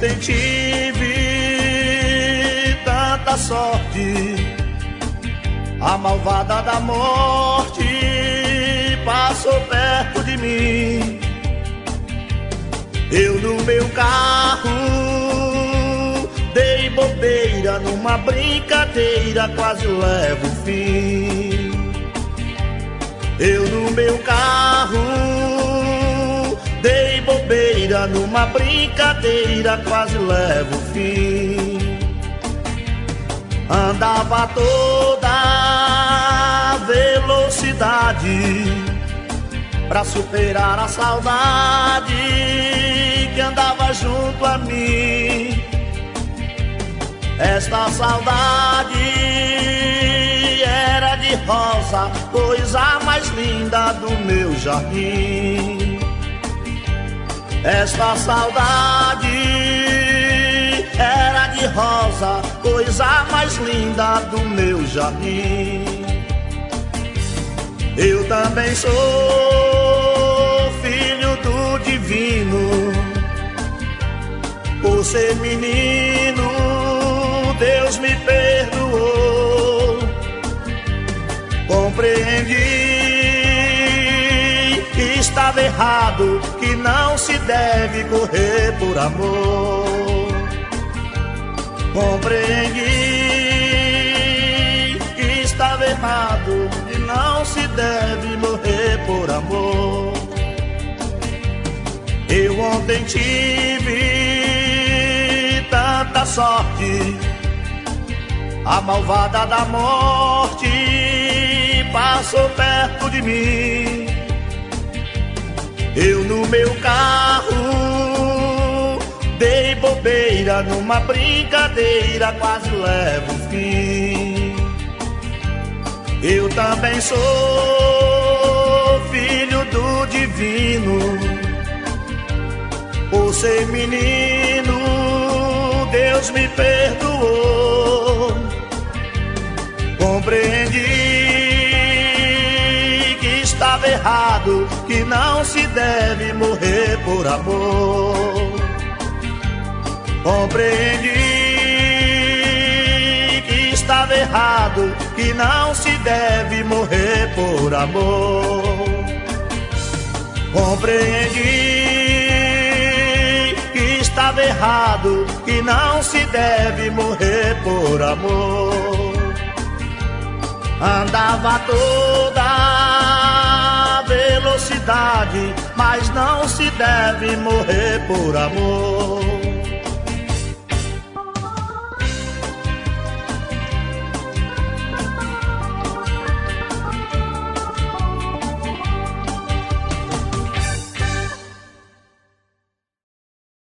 ontem tive tanta sorte, a malvada da morte passou perto de mim. Eu no meu carro dei bobeira, numa brincadeira quase levo o fim. Eu no meu carro dei bobeira, numa brincadeira quase levo o fim. Andava a toda velocidade pra superar a saudade que andava junto a mim. Esta saudade era de rosa, coisa mais linda do meu jardim. Esta saudade era de rosa, coisa mais linda do meu jardim. Eu também sou filho do divino, por ser menino Deus me perdoou. Compreendi que estava errado, que não se deve correr por amor. Compreendi que estava errado, que não se deve morrer por amor. Eu ontem tive tanta sorte, a malvada da morte passou perto de mim. Eu no meu carro dei bobeira, numa brincadeira quase levo o fim. Eu também sou filho do divino, por ser menino Deus me perdoou. Compreendi que estava errado, que não se deve morrer por amor. Compreendi que estava errado, que não se deve morrer por amor. Compreendi que estava errado, que não se deve morrer por amor. Andava a toda velocidade, mas não se deve morrer por amor.